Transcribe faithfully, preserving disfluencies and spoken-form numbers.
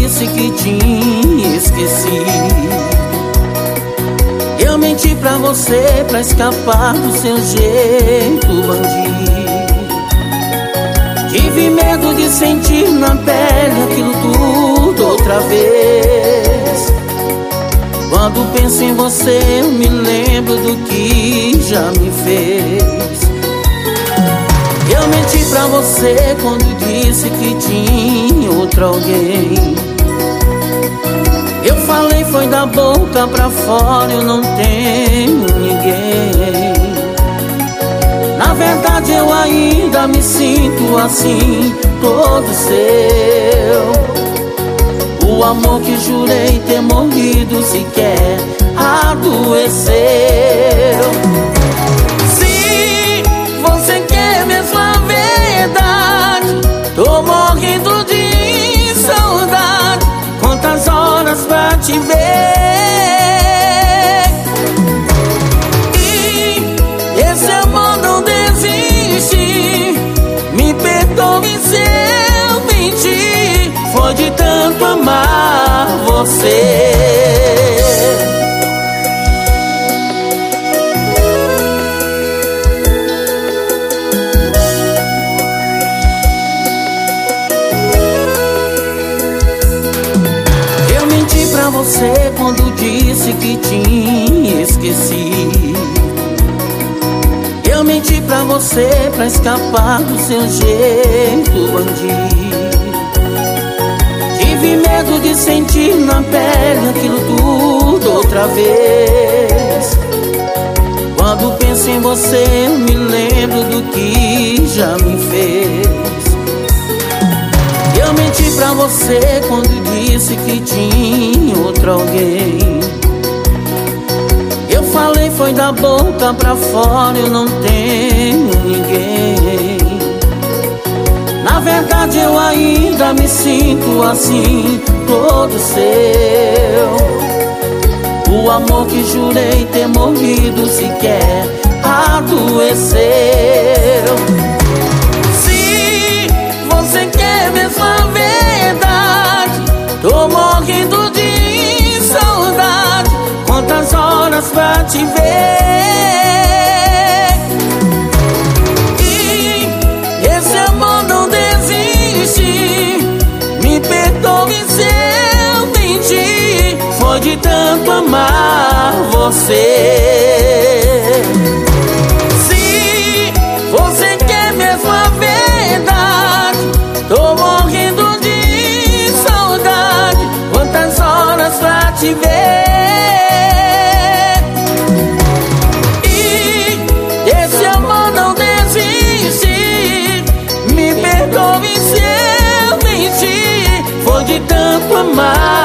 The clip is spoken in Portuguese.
disse que te esqueci. Eu menti pra você pra escapar do seu jeito bandido. Tive medo de sentir na pele aquilo tudo outra vez. Quando penso em você eu me lembro do que já me fez. Eu menti pra você quando disse que tinha outro alguém. Eu falei foi da boca pra fora, eu não tenho ninguém. Na verdade eu ainda me sinto assim, todo seu. O amor que jurei ter morrido sequer adoeceu. Se você quer mesmo a verdade, tô morrendo de saudade. Quantas horas pra te ver? E esse amor não desiste. Me perdoe se eu menti. Foi de tanto amar você. Eu menti pra você quando disse que te esqueci. Eu menti pra você pra escapar do seu jeito bandido. Tive medo de sentir na pele aquilo tudo outra vez. Quando penso em você eu me lembro do que já me fez. Eu menti pra você quando disse que tinha outro alguém. Eu falei foi da boca pra fora, eu não tenho ninguém. Na verdade eu ainda me sinto assim, todo seu. O amor que jurei ter morrido sequer adoeceu. Se você quer mesmo a verdade, tô morrendo de saudade. Quantas horas pra te ver? Foi de tanto amar você. Se você quer mesmo a verdade, tô morrendo de saudade. Quantas horas pra te ver? E esse amor não desiste. Me perdoe se eu menti. Foi de tanto amar